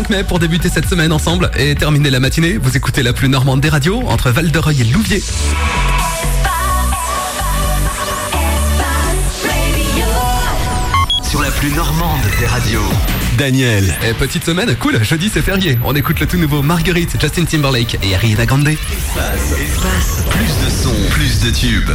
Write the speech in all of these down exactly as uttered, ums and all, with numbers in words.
cinq mai pour débuter cette semaine ensemble et terminer la matinée. Vous écoutez la plus normande des radios entre Val-de-Reuil et Louviers. Sur la plus normande des radios. Daniel. Et petite semaine, cool, jeudi c'est férié. On écoute le tout nouveau Marguerite, Justin Timberlake et Ariana Grande. Espace, espace, plus de sons, plus de tubes.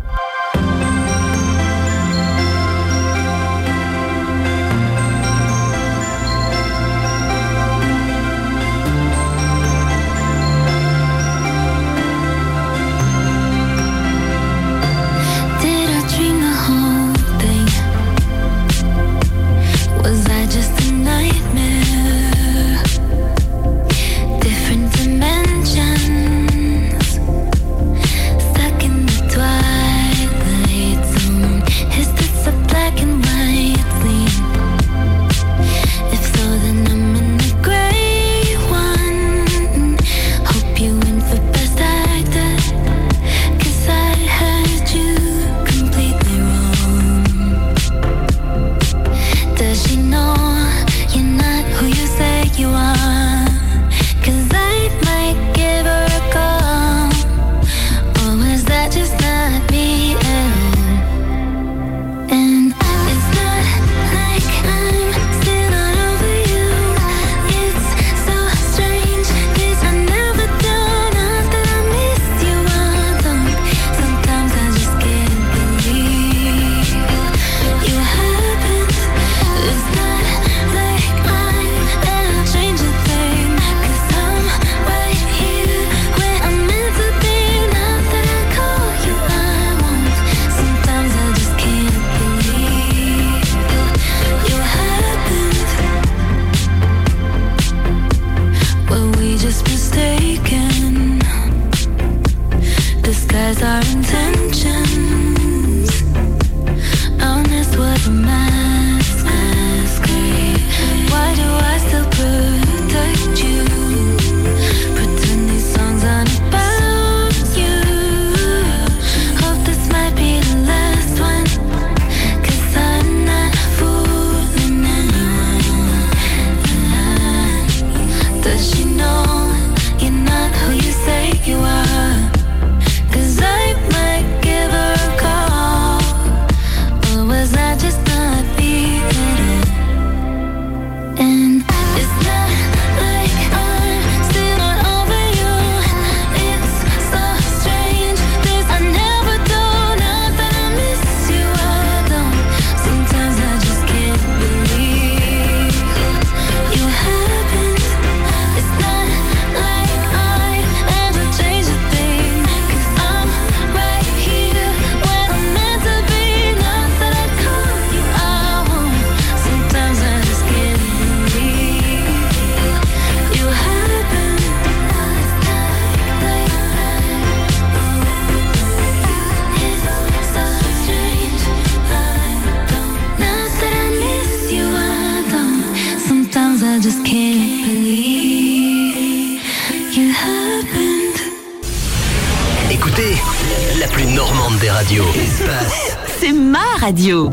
Radio.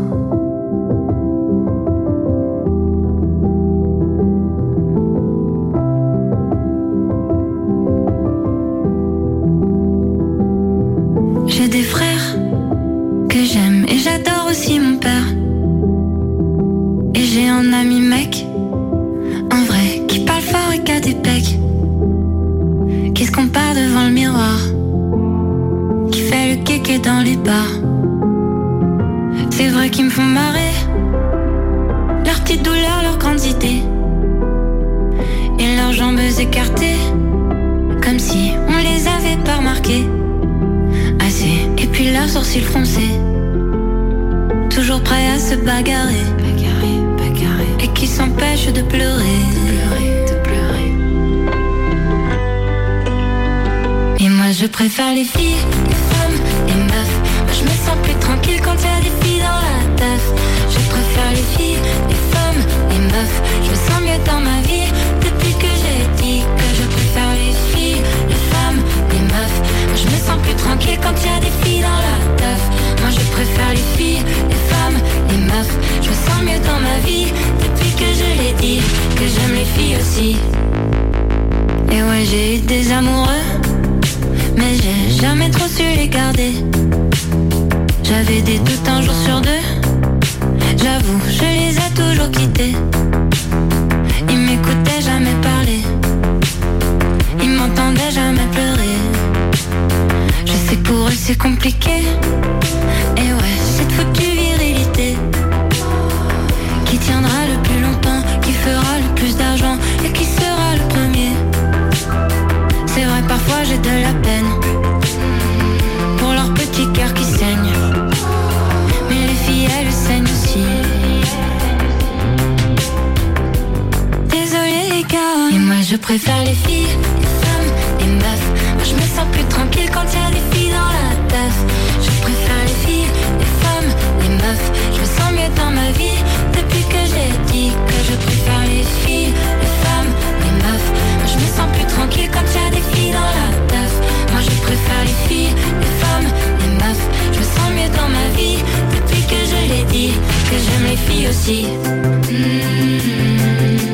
J'ai des frères que j'aime et j'adore aussi mon père. Et j'ai un ami mec, un vrai, qui parle fort et qui a des pecs, qui se compare devant le miroir, qui fait le kéké dans les bars. C'est vrai qu'ils me font marrer, leurs petites douleurs, leurs grandes idées, et leurs jambes écartées, comme si on les avait pas remarquées assez. Et puis leurs sourcils froncés, toujours prêts à se bagarrer, bagarrer, bagarrer, et qui s'empêchent de pleurer, de pleurer, de pleurer. Et moi je préfère les filles, les femmes, les meufs. Moi je me sens plus tranquille quand y a des filles dans la teuf. Je préfère les filles, les femmes, les meufs. Je me sens mieux dans ma vie depuis que j'ai dit que je préfère les filles, les femmes, les meufs. Moi je me sens plus tranquille quand y a des filles dans la teuf. Moi je préfère les filles, les femmes, les meufs. Je me sens mieux dans ma vie depuis que je l'ai dit, que j'aime les filles jamais trop su les garder. J'avais des doutes un jour sur deux. J'avoue, je les ai toujours quittés. Ils m'écoutaient jamais parler. Ils m'entendaient jamais pleurer. Je sais que pour eux c'est compliqué. Et ouais, cette foutue virilité qui tiendra le plus longtemps, qui fera le plus d'argent et qui sera le premier. C'est vrai, parfois j'ai de la peine pour leur petit cœur qui saigne. Mais les filles elles saignent aussi. Désolée les gars, et moi je préfère les filles, les femmes, les meufs. Moi je me sens plus tranquille quand y a des filles dans la teuf. Je préfère les filles, les femmes, les meufs. Je me sens mieux dans ma vie depuis que j'ai dit que je préfère les filles, les femmes, les meufs. Moi je me sens plus tranquille quand y a des filles dans la teuf. Moi je préfère les filles, les femmes, les meufs. Je me sens mieux dans ma vie depuis que je l'ai dit que j'aime les filles aussi. Mmh.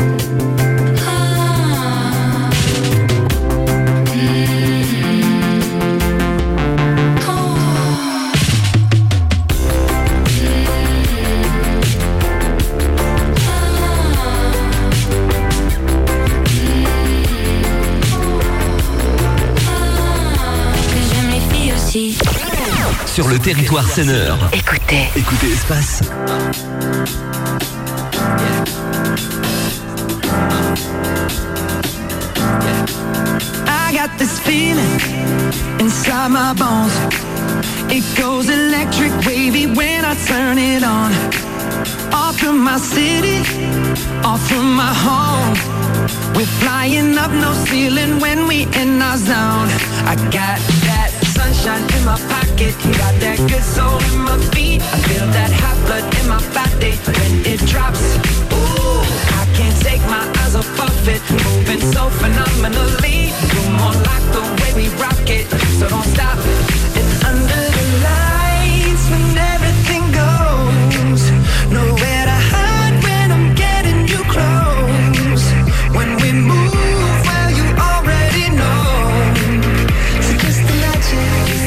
Sur le territoire Senneur. Écoutez. Écoutez Espace. I got this feeling inside my bones. It goes electric wavy when I turn it on. Off from my city, off from my home. We're flying up no ceiling when we in our zone. I got that sunshine in my pocket, got that good soul in my feet. I feel that hot blood in my body when it drops. Ooh, I can't take my eyes off of it, moving so phenomenally. You're more like the way we rock it, so don't stop. And under the lights when everything goes, nowhere to hide when I'm getting you close. When we move, well you already know. So just imagine.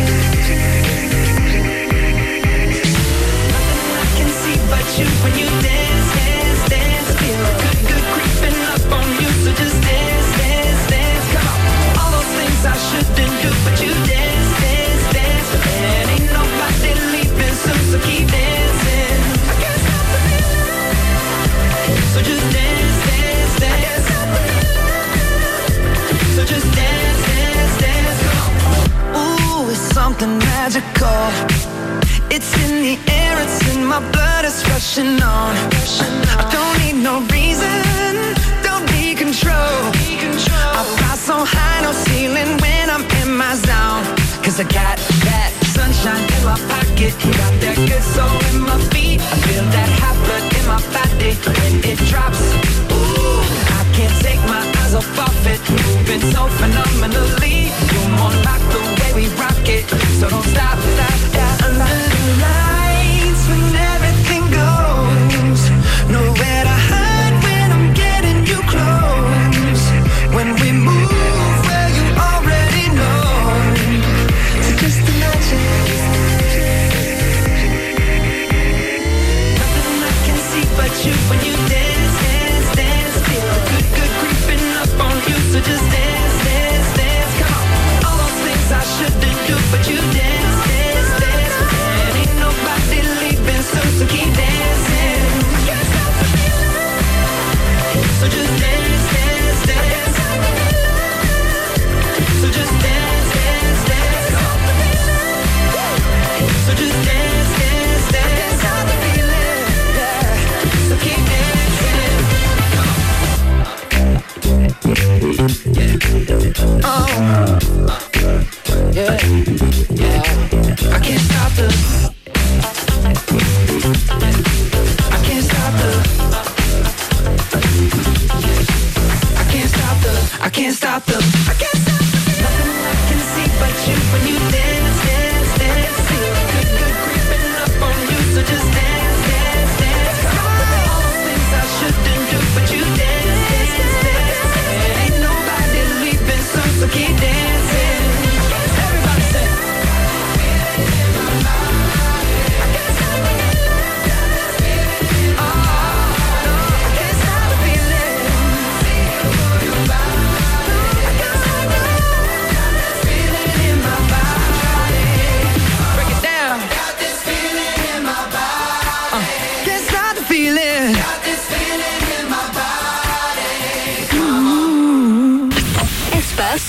Nothing I can see but you when you dance, dance, dance. Feel good, good creeping up on you. So just dance, dance, dance. Come on. All those things I shouldn't do, but you dance, dance, dance. And ain't nobody leaving soon, so keep dancing. I can't stop the feeling. So just dance, dance, dance. I can't stop the feeling. So just dance, dance, dance. Come on. Ooh, it's something magical. It's in the air, it's in my blood, it's rushing on. I don't need no reason, don't need control. I fly so high, no ceiling when I'm in my zone. Cause I got that sunshine in my pocket, got that good soul in my feet. I feel that hot blood in my body when it drops. Ooh, I can't take my eyes off of it, moving so phenomenally. You're more like the way we rock it, so don't stop, stop, stop. Under the lights when everything goes, nowhere to hide when I'm getting you close. When we move, well you already know. So just imagine. Nothing I can see but you when you dance, dance, dance. Feel good, good creeping up on you. So just dance, dance, dance. Come on. All those things I shouldn't do, but you dance, dance, dance.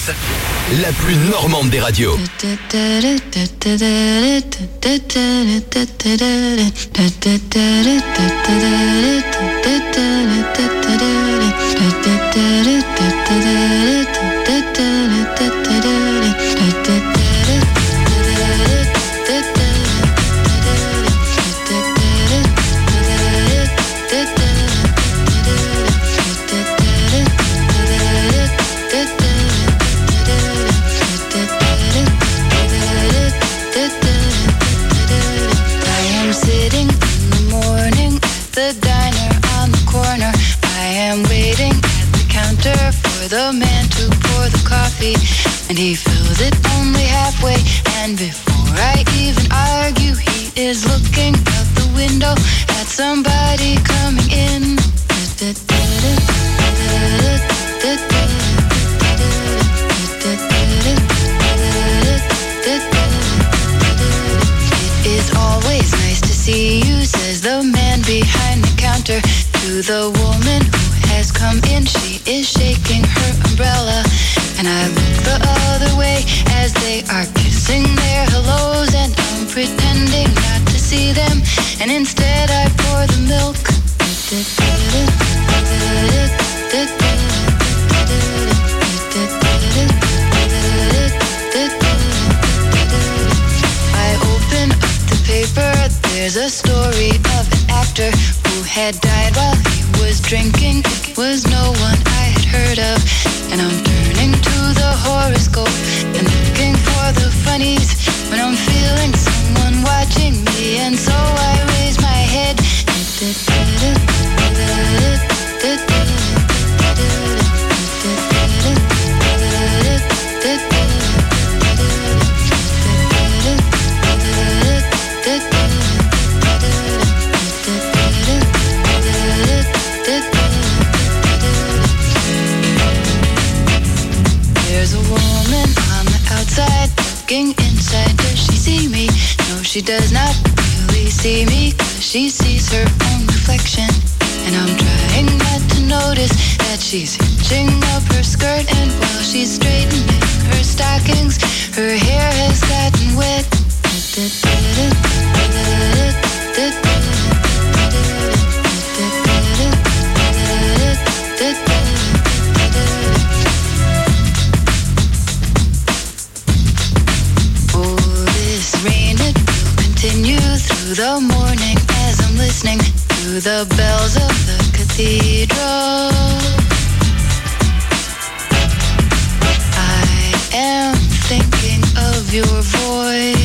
Espace, la plus normande des radios. The man to pour the coffee, and he fills it only halfway. And before I even argue, he is looking out the window at somebody coming in. It is always nice to see you, says the man behind the counter to the woman who has come in. She is shaking her umbrella, and I look the other way as they are kissing their hellos, and I'm pretending not to see them, and instead I pour the milk. I open up the paper, there's a story of an actor who had died while he was drinking. It was no one I had heard of, and I'm turning to the horoscope and looking for the funnies when I'm feeling someone watching me, and so I raise my head. There's a woman on the outside looking inside. Does she see me? No, she does not really see me, 'cause she sees her own reflection. And I'm trying not to notice that she's hitching up her skirt, and while she's straightening her stockings, her hair has gotten wet. Oh, this rain, it will continue through the morning as I'm listening to the bells of the cathedral. I am thinking of your voice.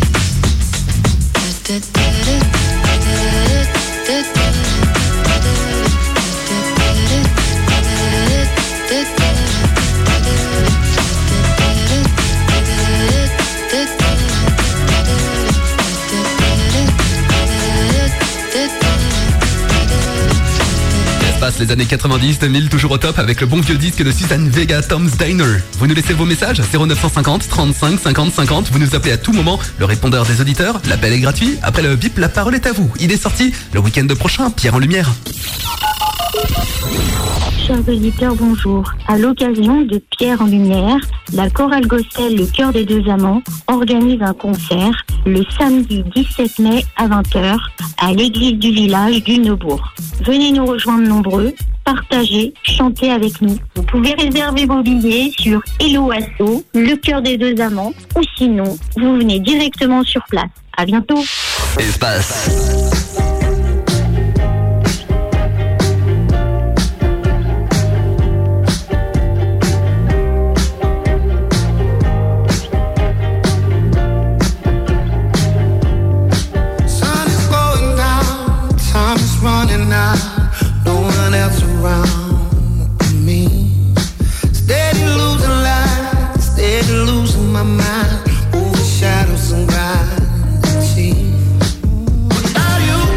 Espace, les années quatre-vingt-dix deux mille, toujours au top avec le bon vieux disque de Suzanne Vega, Tom's Diner. Vous nous laissez vos messages, zéro neuf cent cinquante, trente-cinq, cinquante, cinquante. Vous nous appelez à tout moment, le répondeur des auditeurs. L'appel est gratuit. Après le bip, la parole est à vous. Il est sorti le week-end prochain, Pierre en Lumière. Chers auditeurs, bonjour. À l'occasion de Pierre en Lumière, la chorale gospel Le Cœur des Deux Amants organise un concert le samedi dix-sept mai à vingt heures à l'église du village du Neubourg. Venez nous rejoindre nombreux, partagez, chantez avec nous. Vous pouvez réserver vos billets sur Hello Asso, Le Cœur des Deux Amants, ou sinon, vous venez directement sur place. À bientôt. Espace. Running out, no one else around me. Steady losing light, steady losing my mind. Over shadows and gravity. Without you.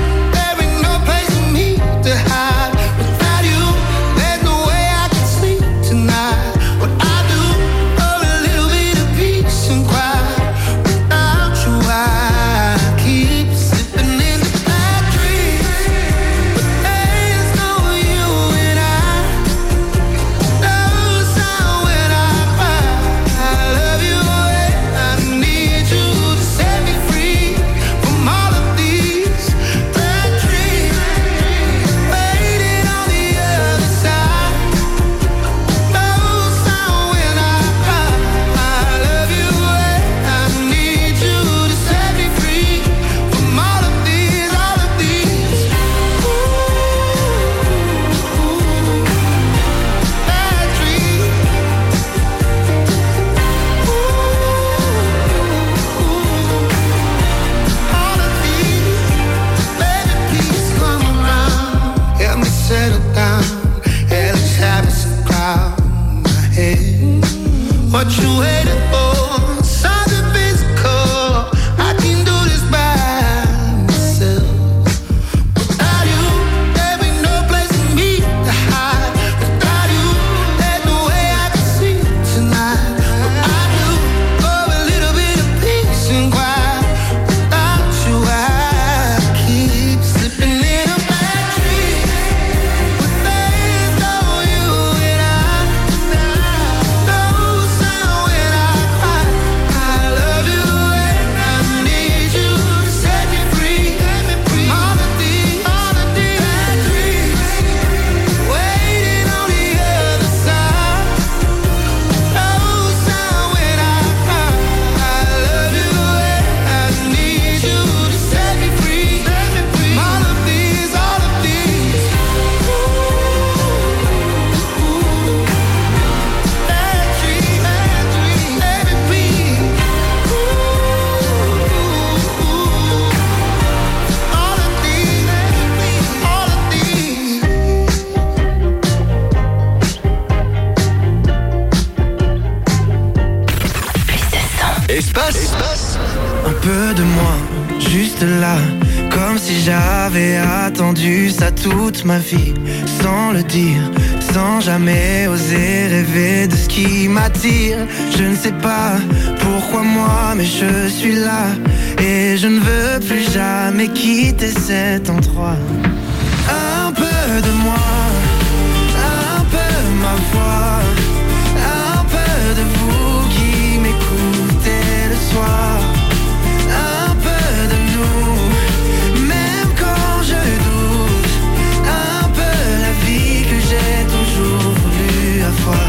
peu de moi, juste là, comme si j'avais attendu ça toute ma vie, sans le dire, sans jamais oser rêver de ce qui m'attire. Je ne sais pas pourquoi moi, mais je suis là, et je ne veux plus jamais quitter cet endroit. Un peu de moi, un peu ma voix, un peu de vous qui m'écoutez le soir. Un peu de nous, même quand je doute, un peu la vie que j'ai toujours voulu avoir.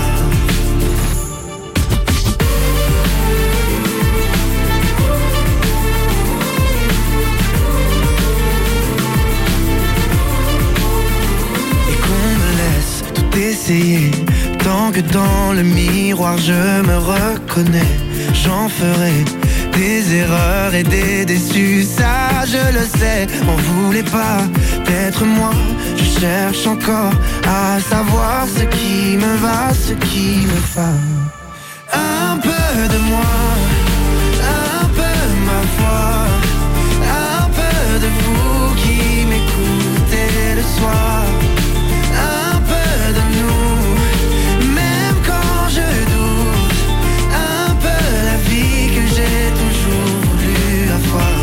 Et qu'on me laisse tout essayer, tant que dans le miroir je me reconnais, j'en ferai des erreurs et des déçus, ça je le sais. On voulait pas d'être moi, je cherche encore à savoir ce qui me va, ce qui me va. Un peu de moi, un peu ma voix, un peu de vous qui m'écoutez le soir. Un peu de nous, même quand je doute, un peu la vie que j'ai toujours voulu avoir.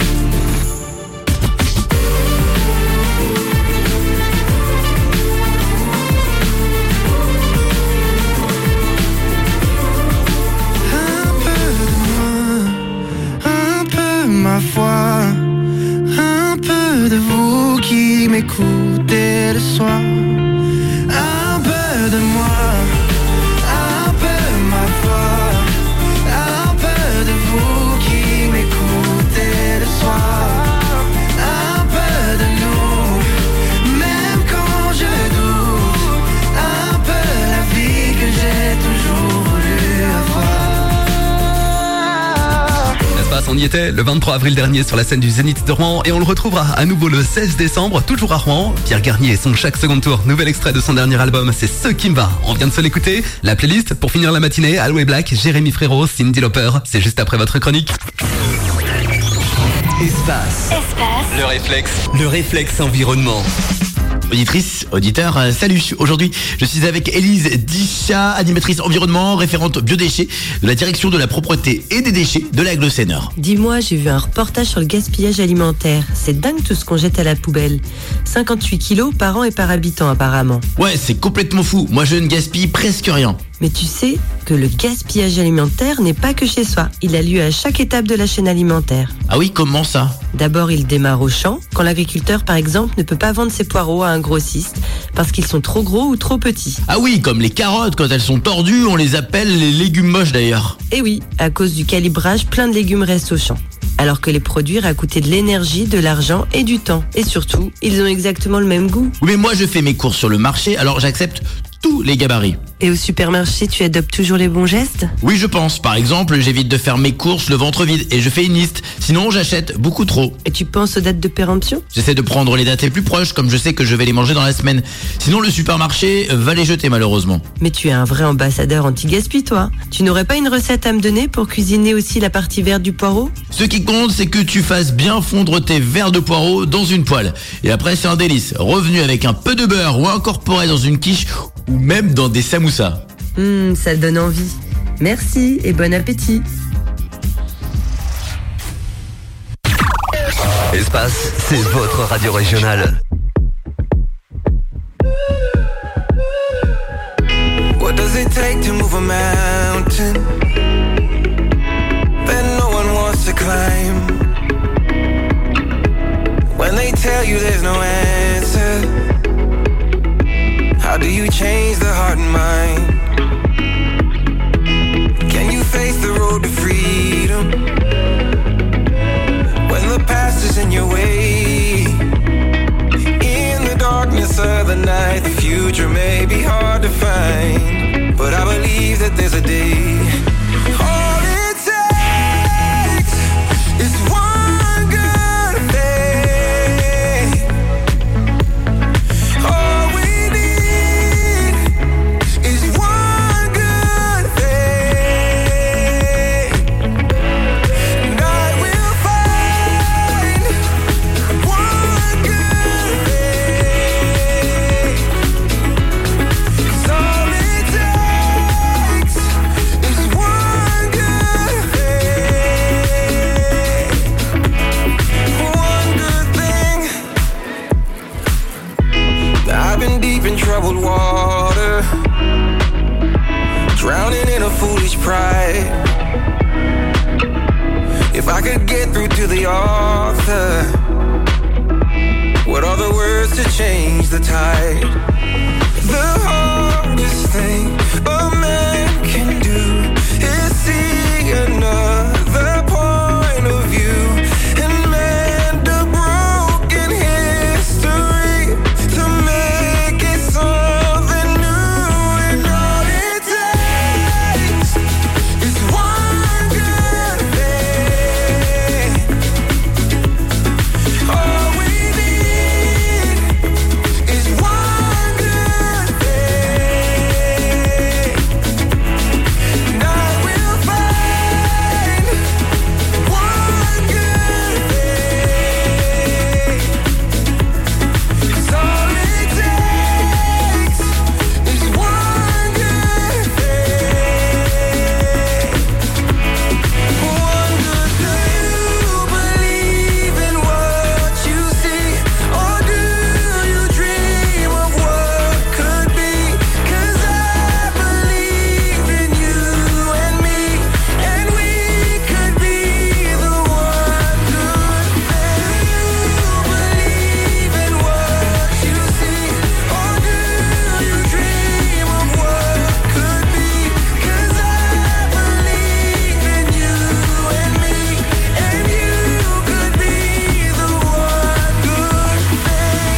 Un peu de moi, un peu ma foi, un peu de vous qui m'écoutez le soir. Un peu de moi, un peu ma foi, un peu de vous qui m'écoutez le soir. Un peu de nous, même quand je doute, un peu la vie que j'ai toujours voulu avoir. N'est-ce pas, on y était le vingt-trois avril dernier sur la scène du Zénith de Rouen et on le retrouvera à nouveau le seize décembre, toujours à Rouen. Pierre Garnier et son Chaque Second Tour, nouvel extrait de son dernier album, c'est Ce qui me va. On vient de se l'écouter. La playlist pour finir la matinée, Aloe Black, Jérémy Frérot, Cyndi Lauper, c'est juste après votre chronique. Espace. Espace. Le réflexe. Le réflexe environnement. Auditrice, auditeur, euh, salut. Aujourd'hui, je suis avec Élise Dichat, animatrice environnement, référente biodéchets de la direction de la propreté et des déchets de l'Aigle Seineur. Dis-moi, j'ai vu un reportage sur le gaspillage alimentaire. C'est dingue tout ce qu'on jette à la poubelle. cinquante-huit kilos par an et par habitant apparemment. Ouais, c'est complètement fou. Moi, je ne gaspille presque rien. Mais tu sais que le gaspillage alimentaire n'est pas que chez soi. Il a lieu à chaque étape de la chaîne alimentaire. Ah oui, comment ça? D'abord, il démarre au champ, quand l'agriculteur, par exemple, ne peut pas vendre ses poireaux à un grossiste parce qu'ils sont trop gros ou trop petits. Ah oui, comme les carottes, quand elles sont tordues, on les appelle les légumes moches d'ailleurs. Et oui, à cause du calibrage, plein de légumes restent au champ. Alors que les produire a coûté de l'énergie, de l'argent et du temps. Et surtout, ils ont exactement le même goût. Oui, mais moi, je fais mes courses sur le marché, alors j'accepte tous les gabarits. Et au supermarché, tu adoptes toujours les bons gestes? Oui, je pense. Par exemple, j'évite de faire mes courses le ventre vide et je fais une liste. Sinon, j'achète beaucoup trop. Et tu penses aux dates de péremption? J'essaie de prendre les dates les plus proches, comme je sais que je vais les manger dans la semaine. Sinon, le supermarché va les jeter, malheureusement. Mais tu es un vrai ambassadeur anti-gaspi, toi. Tu n'aurais pas une recette à me donner pour cuisiner aussi la partie verte du poireau? Ce qui compte, c'est que tu fasses bien fondre tes verres de poireau dans une poêle. Et après, c'est un délice. Revenu avec un peu de beurre ou incorporé dans une quiche ou même dans des samoussas. Hum, ça donne envie. Merci et bon appétit. Espace, c'est votre radio régionale. What does it take to move a mountain that no one wants to climb? When they tell you there's no answer, how do you change the heart and mind? Can you face the road to freedom when the past is in your way? In the darkness of the night, the future may be hard to find, but I believe that there's a day. All it takes is one good thing. All we need is one good thing. right. If I could get through to the author, what are the words to change the tide? The hardest thing a man can do is see another point of view and mend a broken history to make it something new. And all it takes is one good thing. All we need is one good thing. And I will find one good thing. 'Cause all it takes is one good thing. One good thing. Do you believe in what you see, or do you dream of what could be? 'Cause I believe in you and me, and we could be the one good thing. Do you believe in what you see, or do you dream of what could be? 'Cause I believe in you and me, and you could be the one good thing.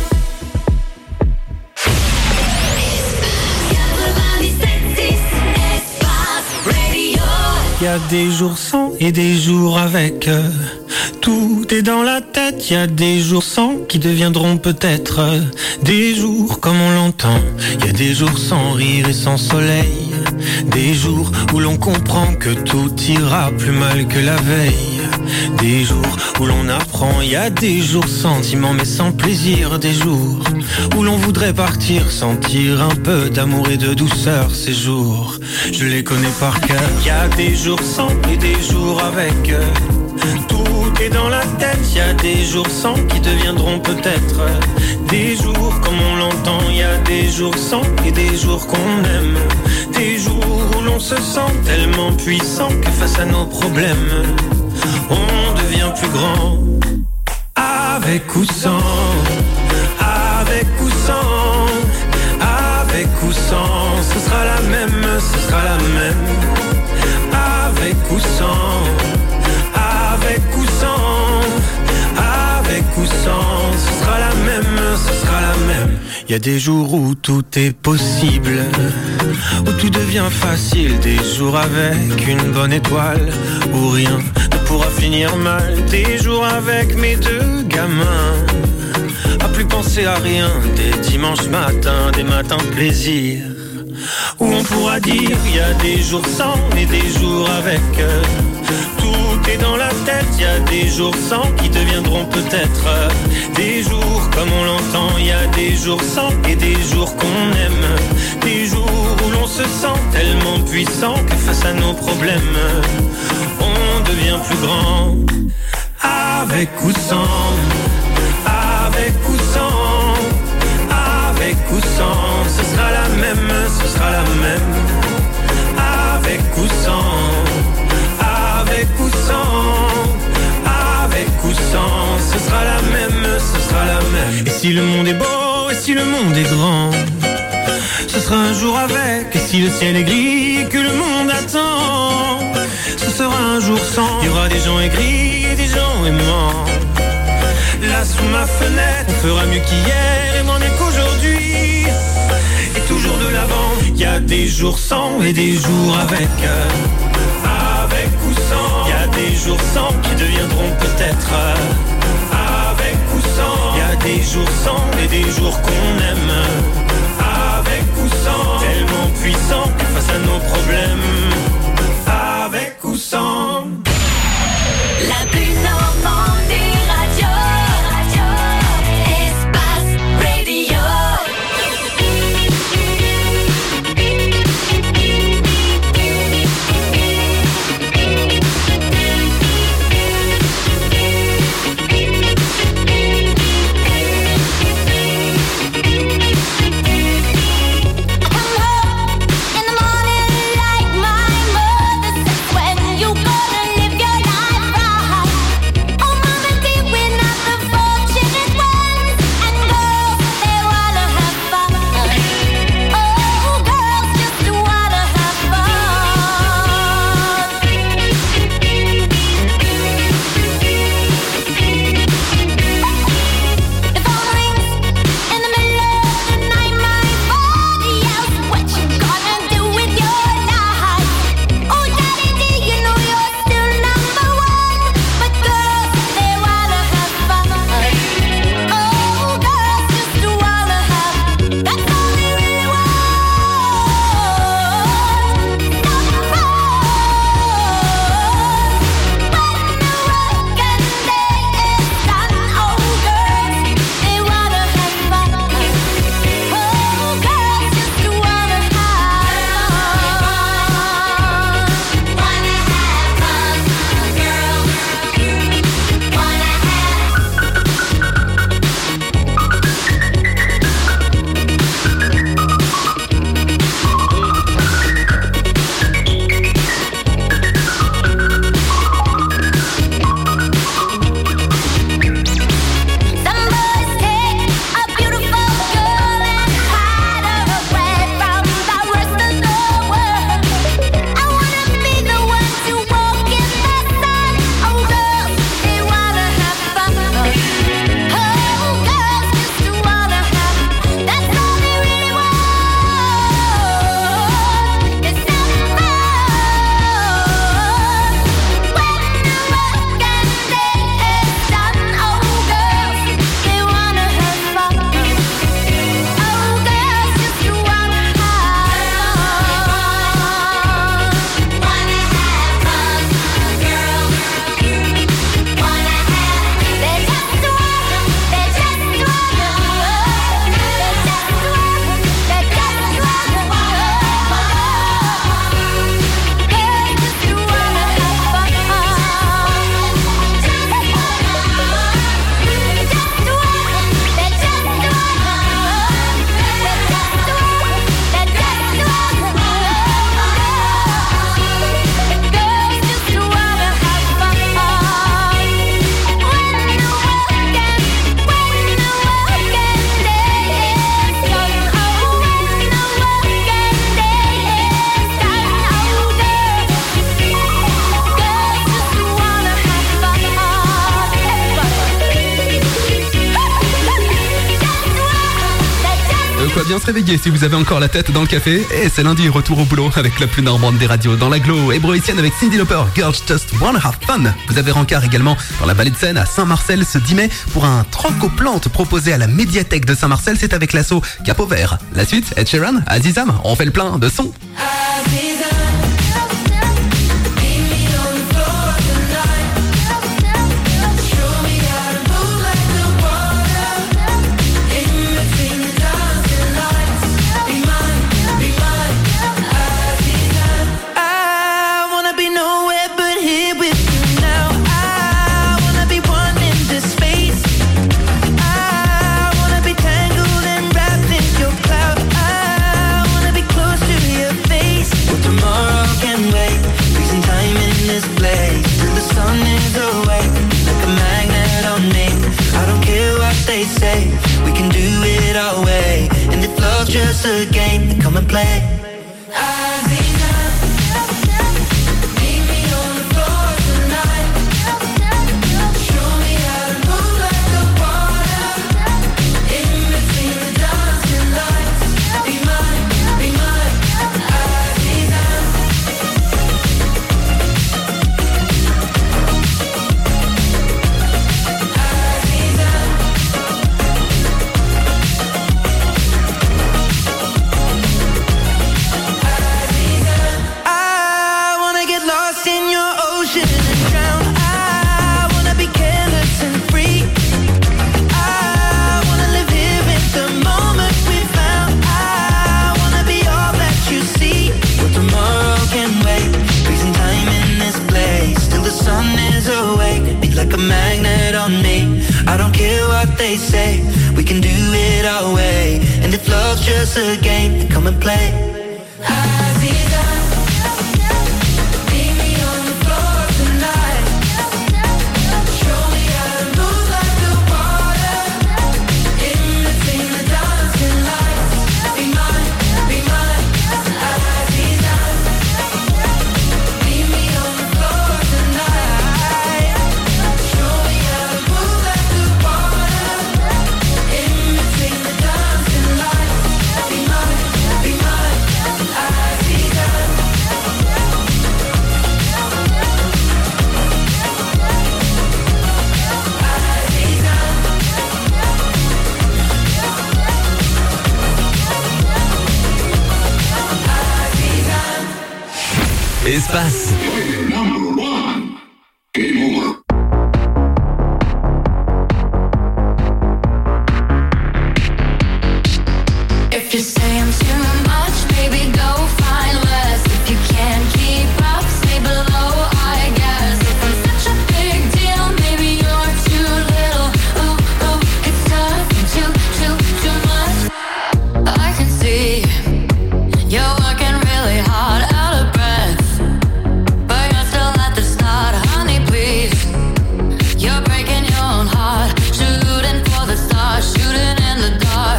Y a des jours sans et des jours avec. euh, Tout est dans la tête. Y a des jours sans qui deviendront peut-être euh, des jours comme on l'entend. Y a des jours sans rire et sans soleil. Des jours où l'on comprend que tout ira plus mal que la veille. Des jours où l'on apprend. Y a des jours sentiments mais sans plaisir. Des jours où l'on voudrait partir, sentir un peu d'amour et de douceur. Ces jours, je les connais par cœur. Y a des jours sans et des jours avec. euh, Tout est dans la tête. Y a des jours sans qui deviendront peut-être euh, des jours comme on l'entend. Y a des jours sans et des jours qu'on aime. Des jours où l'on se sent tellement puissant que face à nos problèmes, on devient plus grand. Avec ou sans, avec ou sans, avec ou sans, ce sera la même, ce sera la même. Avec ou sans, avec ou sans, avec ou sans, ce sera la même, ce sera la même. Y a des jours où tout est possible, où tout devient facile. Des jours avec une bonne étoile, où rien ne pourra finir mal. Des jours avec mes deux gamins, à plus penser à rien. Des dimanches matins, des matins de plaisir, où on pourra dire y a des jours sans et des jours avec. euh, Tout est dans la tête. Y a des jours sans qui deviendront peut-être euh, des jours comme on l'entend. Y a des jours sans et des jours qu'on aime. Des jours où l'on se sent tellement puissant que face à nos problèmes, on devient plus grand. Avec ou sans, avec ou sans, avec ou sans, ce sera la même, ce sera la même. Avec ou sans, avec ou sans, avec ou sans, ce sera la même, ce sera la même. Et si le monde est beau, et si le monde est grand, ce sera un jour avec. Et si le ciel est gris et que le monde attend, ce sera un jour sans. Il y aura des gens aigris et des gens aimants. Là sous ma fenêtre, on fera mieux qu'hier et moins bien qu'aujourd'hui. Et toujours de l'avant. Y a des jours sans et des jours avec. Avec ou sans. Y a des jours sans qui deviendront peut-être avec ou sans. Y a des jours sans et des jours qu'on aime. Avec ou sans. Tellement puissant que face à nos problèmes, avec ou sans. La plus normande des radios, radio, Espace Radio. quoi bien se réveiller si vous avez encore la tête dans le café. Et c'est lundi, retour au boulot avec la plus normande des radios dans l'agglo hébroïtienne avec Cyndi Lauper, Girls Just Wanna Have Fun. Vous avez rencard également dans la Vallée de Seine à Saint-Marcel ce dix mai pour un troc-aux-plantes proposé à la médiathèque de Saint-Marcel. C'est avec l'asso Capot Vert. La suite, Ed Sheeran, Azizam, on fait le plein de son. We can do it our way, and if love's just a game, then come and play. Like a magnet on me, I don't care what they say. We can do it our way, and if love's just a game, then come and play. Espace. If you're saying too much, baby, go find less. If you can't keep up, stay below, I guess. If I'm such a big deal, maybe you're too little. Ooh, ooh, it's tough and too, too, too much. I can see you're working really hard, out of breath, but you're still at the start, honey, please. You're breaking your own heart, shooting for the stars, shooting in the dark.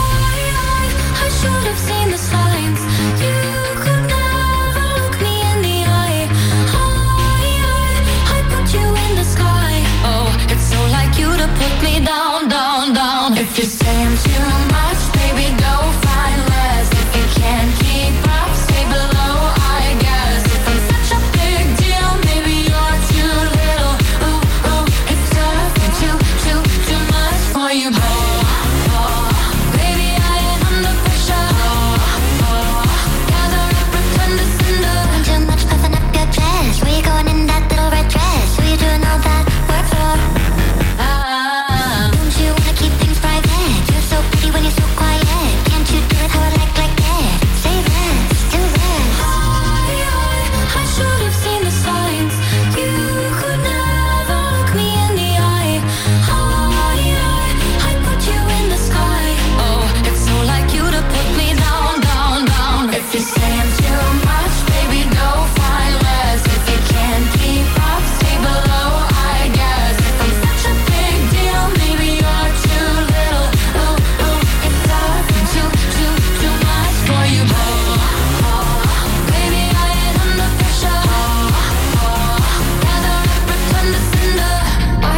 I should have seen the signs. You could never look me in the eye. I, I put you in the sky. Oh, it's so like you to put me down, down, down. If you're saying too much, baby, go find less. If you can't keep up, stay below, I guess. If I'm such a big deal, maybe you're too little. Ooh, ooh, it's tough and too, too, too much for you, babe.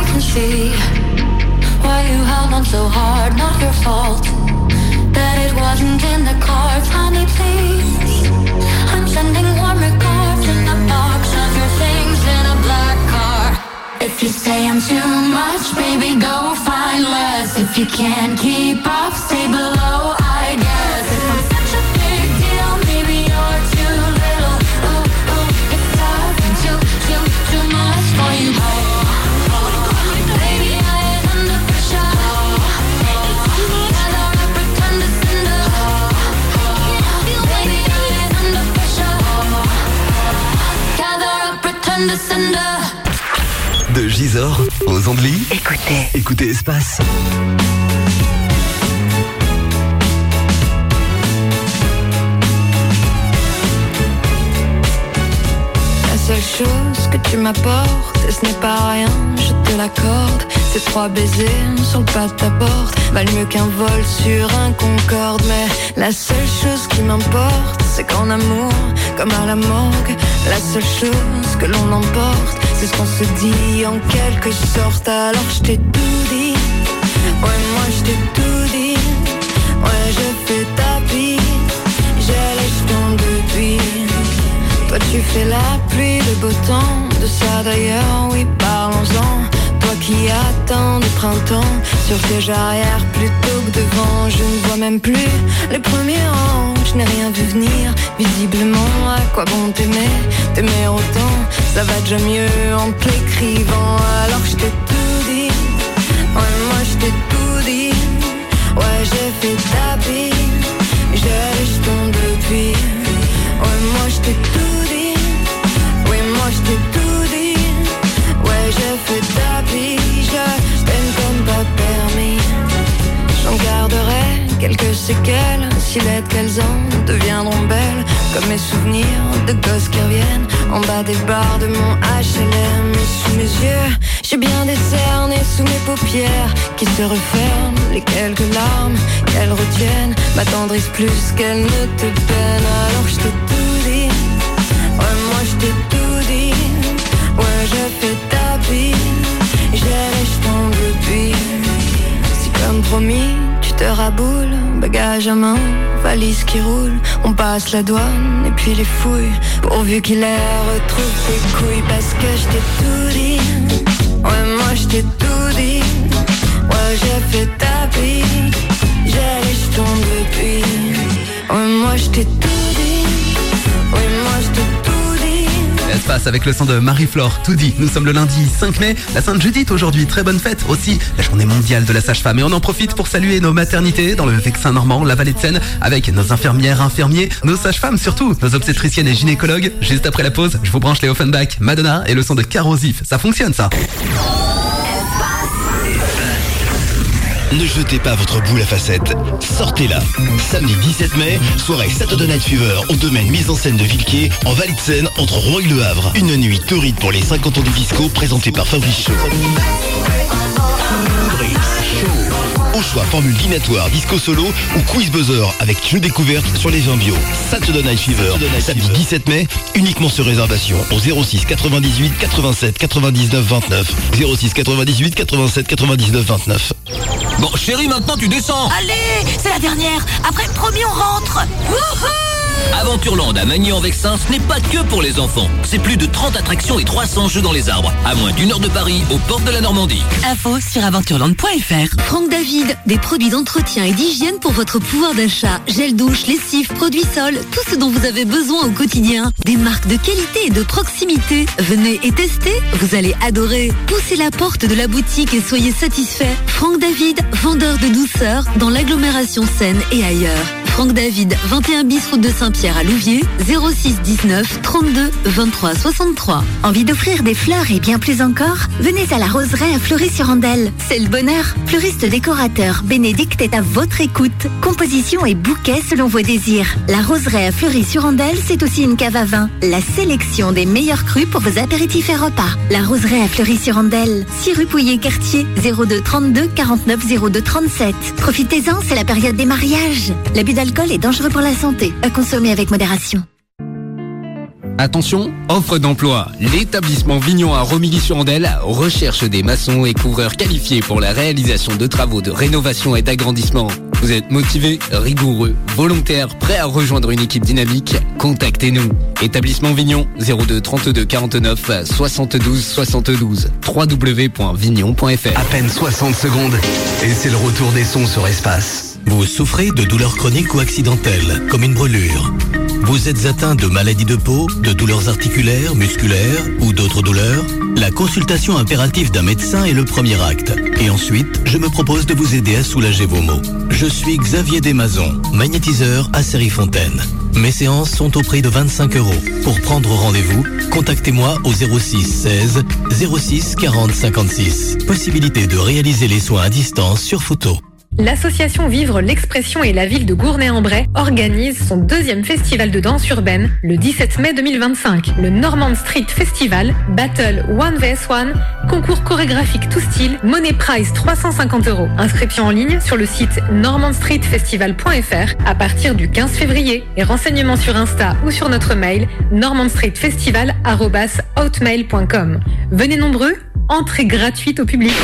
So hard, not your fault that it was waiting in the car, honey, please. I'm sending warm regards in the box of your things in a black car. If you say I'm too much, baby, go find less. If you can't keep up, stay below, I guess. If I'm such a big deal, maybe you're too little. Ooh, ooh, it's tough and too, too, too much for you. Oh, oh, baby, I ain't under pressure. Gather up, pretend to cinder. Baby, I ain't under pressure. Gather up, pretend to cinder. De Gisors aux Andelys. Écoutez. Écoutez Espace. La seule chose que tu m'apportes, et ce n'est pas rien, je te l'accorde. Ces trois baisers sur le pas de ta porte valent mieux qu'un vol sur un Concorde. Mais la seule chose qui m'importe, c'est qu'en amour, comme à la morgue, la seule chose que l'on emporte, c'est ce qu'on se dit en quelque sorte. Alors je t'ai tout dit, ouais moi je t'ai tout dit. Ouais je fais ta vie, j'ai les jetons depuis. Toi tu fais la pluie, le beau temps, de ça d'ailleurs, oui parlons-en. Toi qui attends du printemps sur tes jarrières plutôt que devant. Je ne vois même plus les premiers rangs, je n'ai rien vu venir. Visiblement à quoi bon t'aimer, t'aimer autant, ça va déjà mieux en te l'écrivant. Alors je t'ai tout dit, ouais moi je t'ai tout dit. Ouais j'ai fait ta vie, j'ai les jetons depuis. Ouais moi je t'ai tout dit, oui moi je t'ai tout dit. Ouais j'ai fait ta vie, je t'aime comme pas permis. J'en garderai quelques séquelles, si laides qu'elles en deviendront belles, comme mes souvenirs de gosses qui reviennent en bas des barres de mon H L M. Sous mes yeux, j'ai bien des cernes, et sous mes paupières qui se referment, les quelques larmes qu'elles retiennent m'attendrissent plus qu'elles ne te peinent. Alors je t'ai tout dit, ouais moi je t'ai tout dit. Ouais je fais ta vie, j'ai les jetons depuis. Si comme promis tu te raboules, bagage à main, valise qui roule, on passe la douane et puis les fouilles, pourvu qu'il ait retrouve tes couilles. Parce que je t'ai tout dit, ouais moi je t'ai tout dit. Ouais j'ai fait ta vie, j'ai les jetons depuis. Ouais moi je t'ai tout dit, ouais moi je t'ai tout dit. Espace avec le son de Marie-Flore, tout dit. Nous sommes le lundi cinq mai, la Sainte Judith aujourd'hui, très bonne fête. Aussi, la journée mondiale de la sage-femme. Et on en profite pour saluer nos maternités dans le Vexin normand, la Vallée de Seine, avec nos infirmières, infirmiers, nos sages-femmes surtout, nos obstétriciennes et gynécologues. Juste après la pause, je vous branche les Offenbach, Madonna et le son de Carosif. Ça fonctionne ça. Ne jetez pas votre boule à facettes, sortez-la. Samedi dix-sept mai, soirée Saturday Night Fever au domaine mise en scène de Villequier, en Vallée de Seine, entre Rouen et Le Havre. Une nuit torride pour les cinquante ans du disco, présentée par Fabrice Show. Au choix, formule dînatoire, disco solo ou quiz buzzer avec jeu découverte sur les vins bio. Saturday Night Fever, samedi dix-sept mai, uniquement sur réservation au zéro six quatre-vingt-dix-huit quatre-vingt-sept quatre-vingt-dix-neuf vingt-neuf. zéro six quatre-vingt-dix-huit quatre-vingt-sept quatre-vingt-dix-neuf vingt-neuf. Bon chérie, maintenant tu descends. Allez, c'est la dernière. Après, promis, on rentre. Wouhou! Aventureland à Magny-en-Vexin, ce n'est pas que pour les enfants. C'est plus de trente attractions et trois cents jeux dans les arbres. À moins d'une heure de Paris, aux portes de la Normandie. Info sur aventureland point f r. Franck David, des produits d'entretien et d'hygiène pour votre pouvoir d'achat. Gel douche, lessive, produits sol, tout ce dont vous avez besoin au quotidien. Des marques de qualité et de proximité. Venez et testez, vous allez adorer. Poussez la porte de la boutique et soyez satisfaits. Franck David, vendeur de douceur dans l'agglomération Seine et ailleurs. Franck David, vingt et un bis route de Saint-Pierre à Louviers, zéro six dix-neuf trente-deux vingt-trois soixante-trois. Envie d'offrir des fleurs et bien plus encore? Venez à la roseraie à Fleury-sur-Andelle. C'est le bonheur. Fleuriste décorateur, Bénédicte est à votre écoute. Composition et bouquet selon vos désirs. La roseraie à Fleury-sur-Andelle, c'est aussi une cave à vin. La sélection des meilleurs crus pour vos apéritifs et repas. La roseraie à Fleury-sur-Andelle, six rue Pouillet-Cartier, zéro deux trente-deux quarante-neuf zéro deux trente-sept. Profitez-en, c'est la période des mariages. L'abus d'alcool est dangereux pour la santé. À consommer avec modération. Attention, offre d'emploi. L'établissement Vignon à Romilly-sur-Andelle recherche des maçons et couvreurs qualifiés pour la réalisation de travaux de rénovation et d'agrandissement. Vous êtes motivé, rigoureux, volontaire, prêt à rejoindre une équipe dynamique? Contactez-nous. Établissement Vignon, zéro deux trente-deux quarante-neuf soixante-douze soixante-douze. w w w point vignon point f r. À peine soixante secondes et c'est le retour des sons sur Espace. Vous souffrez de douleurs chroniques ou accidentelles, comme une brûlure. Vous êtes atteint de maladies de peau, de douleurs articulaires, musculaires ou d'autres douleurs? La consultation impérative d'un médecin est le premier acte. Et ensuite, je me propose de vous aider à soulager vos maux. Je suis Xavier Desmazons, magnétiseur à Série-Fontaine. Mes séances sont au prix de vingt-cinq euros. Pour prendre rendez-vous, contactez-moi au zéro six seize zéro six quarante cinquante-six. Possibilité de réaliser les soins à distance sur photo. L'association Vivre l'expression et la ville de Gournay-en-Bray organise son deuxième festival de danse urbaine le dix-sept mai deux mille vingt-cinq. Le Normand Street Festival, Battle one vs one, concours chorégraphique tout style, Money Prize trois cent cinquante euros. Inscription en ligne sur le site normand street festival point f r à partir du quinze février et renseignements sur Insta ou sur notre mail normand street festival arobase hotmail point com. Venez nombreux, entrée gratuite au public.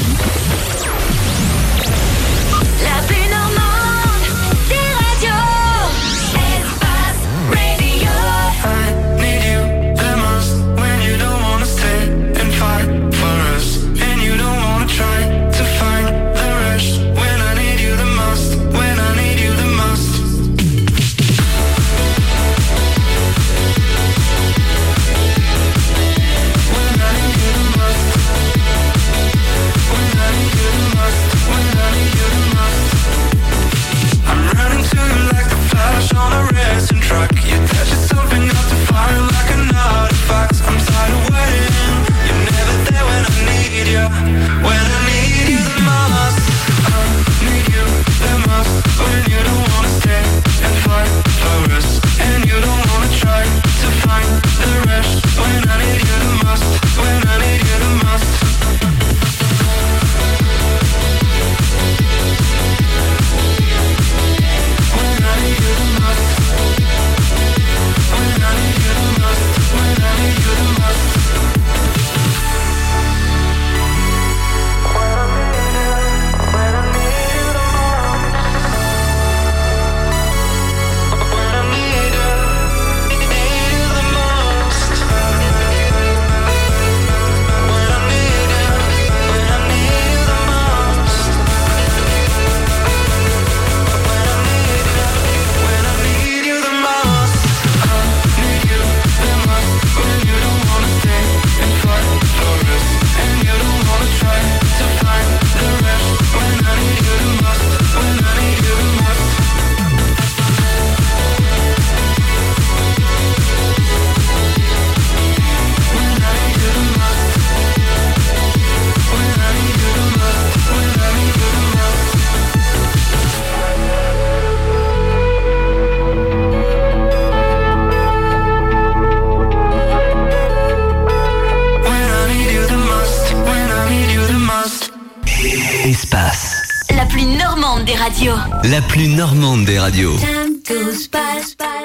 Espace. La plus normande des radios. La plus normande des radios. Time goes by,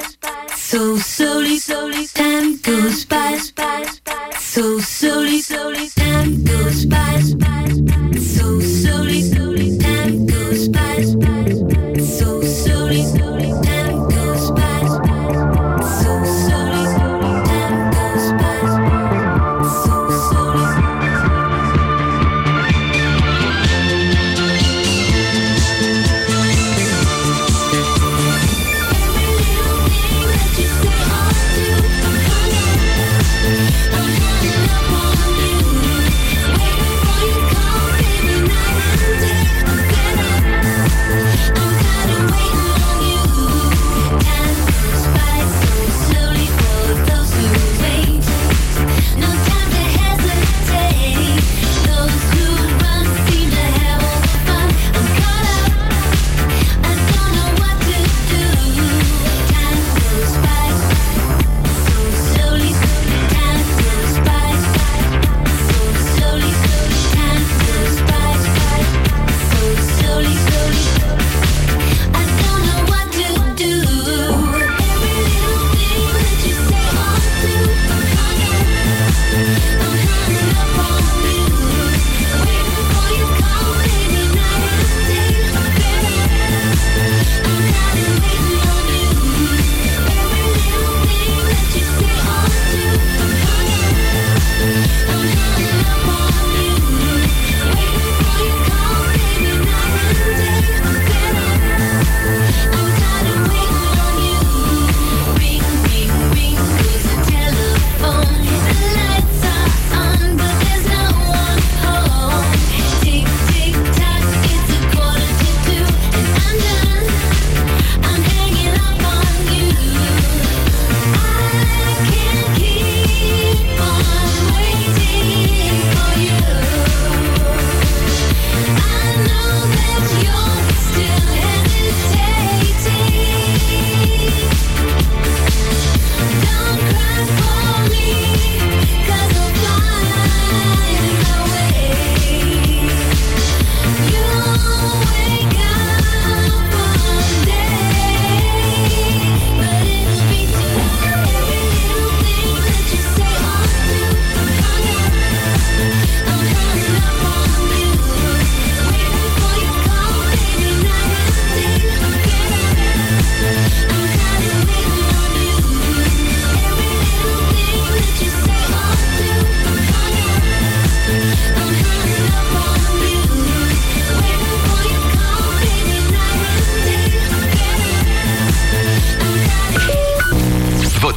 so slowly, slowly. Time goes by, so slowly, slowly. Time goes by, so slowly, slowly. Time goes by, so slowly, slowly. Time goes by, so slowly, slowly. Time goes by, so slowly. I'm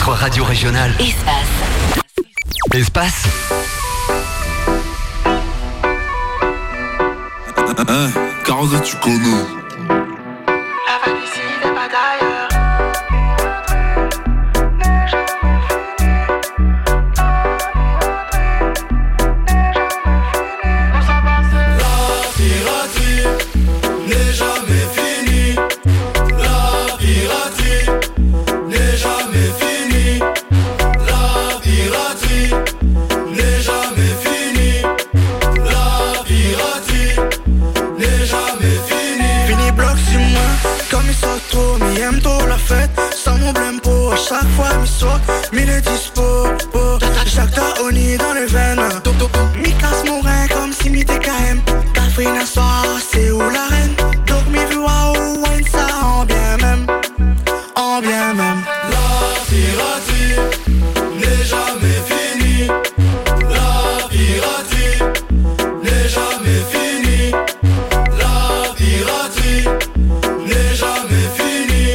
votre radio régionale. Espace. Espace. Hein, Carosa, tu connais. La vague ici n'est pas d'ailleurs. La piraterie n'est jamais finie. La piraterie n'est jamais finie. La piraterie n'est jamais finie. La piraterie n'est jamais finie. Fini bloc sur moi, comme il sort trop, mi aime trop la fête. Sans mon blême pour à chaque fois, mi sort, mi les dispo. Chaque taoni dans les veines. Mi casse mon rein comme si mi t'es K M. Catherine soir, c'est où la reine? Donc mi vu waouh, wine ça en bien même. En bien même. La piraterie n'est jamais finie. La piraterie n'est jamais finie. La piraterie n'est jamais finie.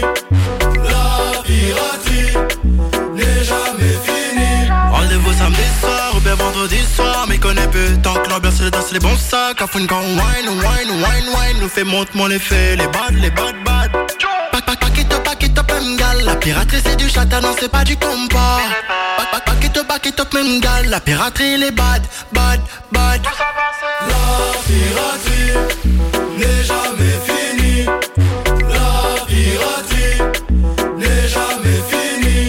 La piraterie n'est jamais finie. Rendez-vous samedi soir ou bien vendredi soir. Mais connais peu tant que l'ambiance c'est danse les bons sacs. Cafouine quand on wine, on wine, on wine, wine. Nous fait monte mon effet, les bad, les bad, bad. Pack, pack, pack it up, pack it up, même gal. La piraterie c'est du chata, non c'est pas du compas. Pack, pack, pack it up, pack it up, même gal. La piraterie les bad, bad, bad. La piraterie n'est jamais finie. La piraterie n'est jamais finie.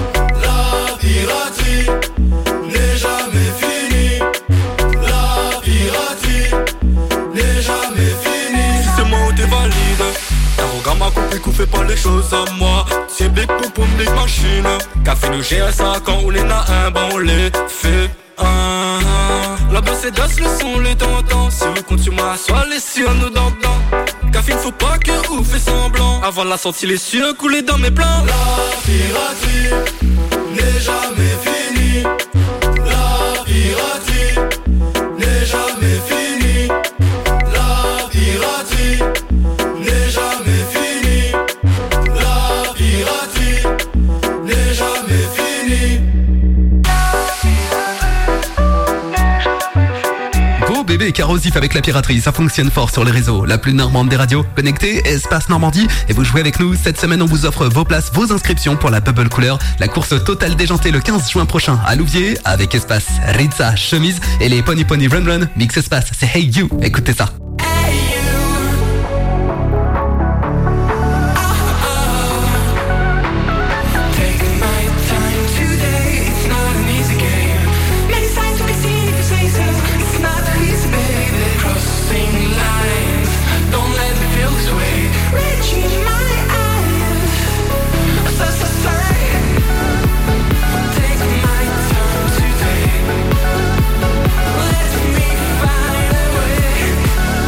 La piraterie n'est jamais finie. La piraterie n'est jamais finie. Si c'est moi ou t'es valide, Arrogant m'a compris qu'on fait pas les choses à moi. C'est big pour pour big machine. Café nous gère ça quand on est na un, bon on les fait. Ah, la baisse c'est danse, le son, les tentants. Si vous comptez sur moi, soit les sur nous dans dedans. Café il faut pas que vous fait semblant. Avant la sortie les cieux couler dans mes plans. La piraterie n'est jamais finie. La piraterie n'est jamais finie. La piraterie n'est jamais finie. La piraterie n'est jamais finie. Beau bébé carosif avec la piraterie, ça fonctionne fort sur les réseaux. La plus normande des radios, connectée, Espace Normandie. Et vous jouez avec nous, cette semaine on vous offre vos places, vos inscriptions pour la Bubble Couleur. La course totale déjantée le quinze juin prochain à Louviers avec Espace, Ritza, Chemise et les Pony Pony Run Run. Mix Espace, c'est Hey You, écoutez ça. Let me find a way.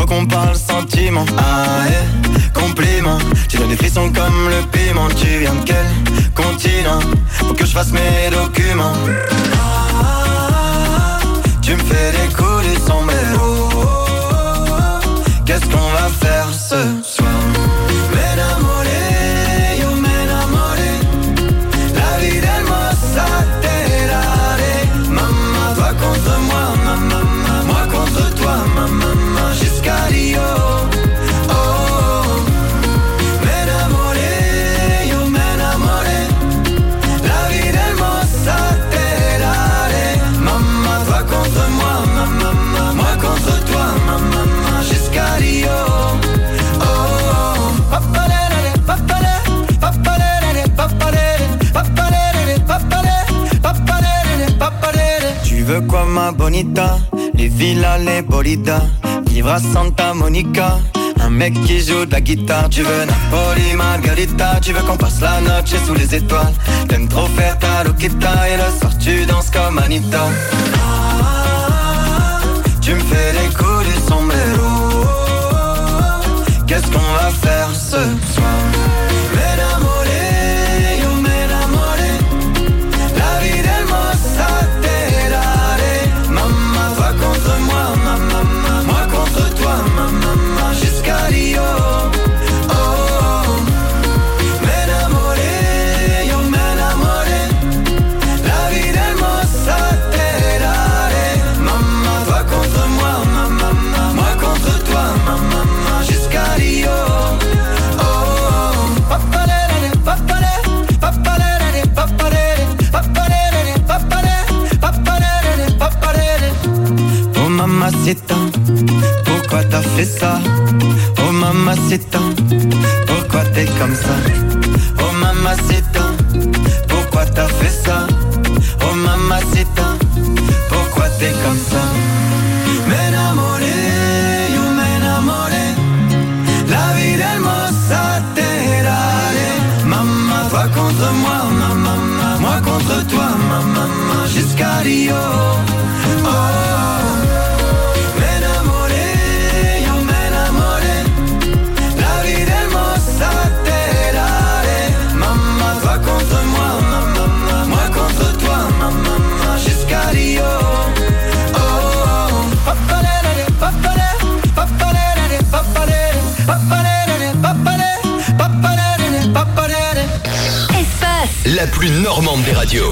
faut qu'on parle sentiment. Ah yeah, compliment. Tu donnes des frissons comme le piment. Tu viens de quel continent? Faut que je fasse mes documents. Ah, tu me fais des coups du sombrero. Qu'est-ce qu'on va faire ce soir? M'enamoré, yo m'enamoré. La vie d'Hermosa terare. Maman, toi contre moi, maman, moi contre toi, maman, jusqu'à Rio. Oh, oh. M'enamoré, yo m'enamoré. La vie d'Hermosa terare. Maman, toi contre moi, maman, moi contre toi, maman, jusqu'à Rio. Tu veux quoi ma bonita? Les villas, les bolidas. Vivre à Santa Monica. Un mec qui joue de la guitare. Tu veux Napoli, Margarita. Tu veux qu'on passe la noche sous les étoiles. T'aimes trop faire ta loquita. Et le soir tu danses comme Anita. Ah, tu me fais les coups du sombrero. Qu'est-ce qu'on va faire ce soir? M'enamoré, yo m'enamoré. La vie d'Hermosa terare. Maman, toi contre moi, maman, moi contre toi, maman, jusqu'à Rio. Oh, oh. M'enamoré, yo m'enamoré. La vie d'Hermosa terare. Maman, toi contre moi, maman, moi contre toi, maman, jusqu'à Rio. Oh mamacita, pourquoi t'as fait ça? Oh mamacita, pourquoi t'es comme ça? Oh mamacita, pourquoi t'as fait ça? Oh mamacita, pourquoi t'es comme ça? M'enamoré, yo m'enamoré. La vie d'Hermosa terare. Maman, toi contre moi, maman, moi contre toi, maman, jusqu'à Rio. Oh, m'enamoré, yo m'enamoré. La vie d'Hermosa terare. Maman, toi contre moi, maman, moi contre toi, maman, jusqu'à Rio. Oh, papalere, papalere, papalere, papalere, papalere, papalere, papalere, papalere. Espace, la plus normande des radios.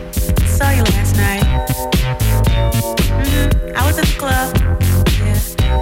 Saw you last night. Mm-hmm. I was at the club. Yeah.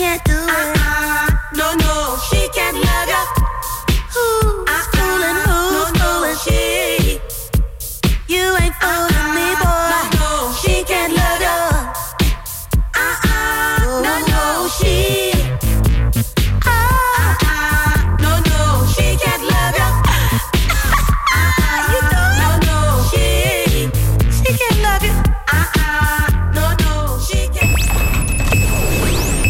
can't do